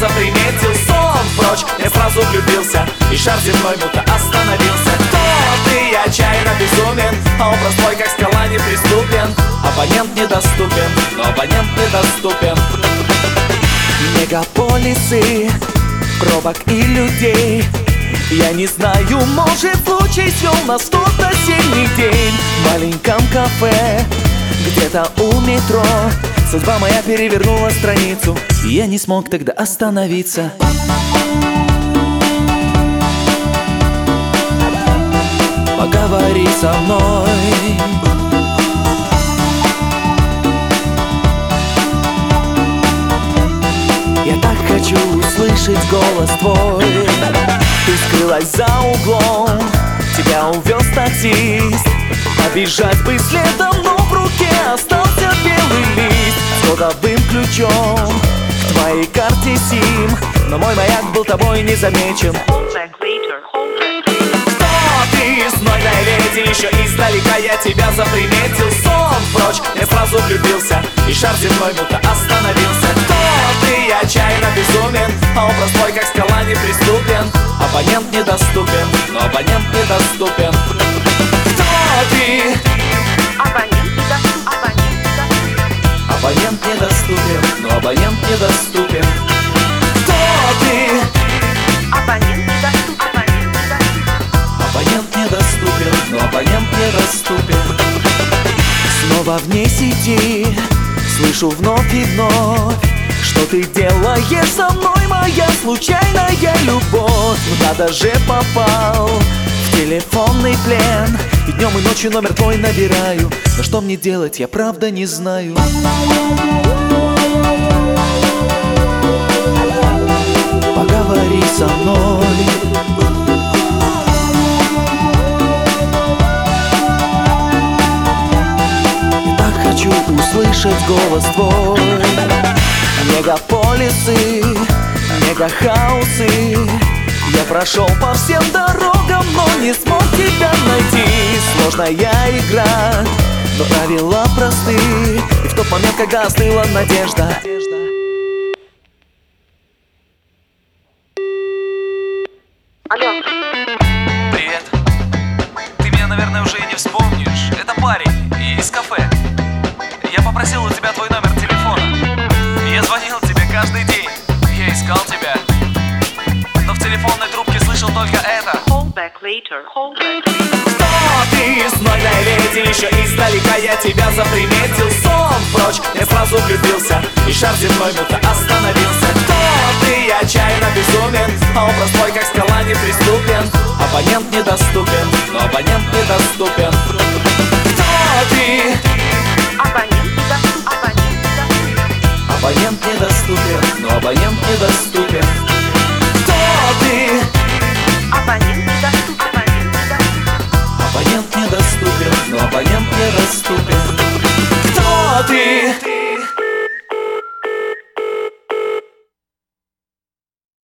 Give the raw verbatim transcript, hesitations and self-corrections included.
заприметил. Сон прочь, я сразу влюбился, и шар земной будто остановился. Кто ты? Я отчаянно безумен, а образ твой как скала неприступен. Абонент недоступен, но абонент недоступен. Мегаполисы, пробок и людей. Я не знаю, может случай свел нас тот осенний день. В маленьком кафе, где-то у метро, судьба моя перевернула страницу, и я не смог тогда остановиться. Поговори со мной. Я так хочу услышать голос твой. Ты скрылась за углом, тебя увез таксист. Побежать бы следом, но в руке остался белый лист с кодовым ключом к твоей карте сим, но мой маяк был тобой не замечен. Кто ты, знойная леди? Еще издалека я тебя заприметил. Сон прочь, я сразу влюбился, и шар земной будто остановился. Кто ты? Я отчаянно безумен, а образ твой как скала неприступен. Абонент недоступен, но абонент недоступен. Кто ты? Абонент недоступен, абонент недоступен. Абонент недоступен, но абонент недоступен. Кто ты? Абонент недоступен, абонент недоступен. Абонент недоступен, но абонент недоступен. Снова вне сети, слышу вновь и вновь, что ты делаешь со мной, моя случайная любовь. Куда же попал в телефонный плен, и днем и ночью номер твой набираю, но что мне делать, я правда не знаю. Поговори со мной. Я так хочу услышать голос твой. Мегаполисы, мегахаусы. Я прошел по всем дорогам, но не смог тебя найти. Сложная игра, но правила просты, и в тот момент, когда остыла надежда. Алло. Привет. Ты меня, наверное, уже и не вспомнишь. Это парень из кафе. Я попросил у тебя твой номер телефона. Я звонил тебе каждый день. Я искал тебя, но в телефонной трубке слышал только это. Call back later, call back later. Кто ты, знойная леди? Еще издалека я тебя заприметил. Сон прочь, я сразу влюбился, и шар земной будто остановился. Кто ты? Я отчаянно безумен, а образ твой как скала неприступен. Абонент недоступен, но абонент недоступен. Кто ты? Абонент недоступен, абонент недоступен. Абонент недоступен, но абонент недоступен.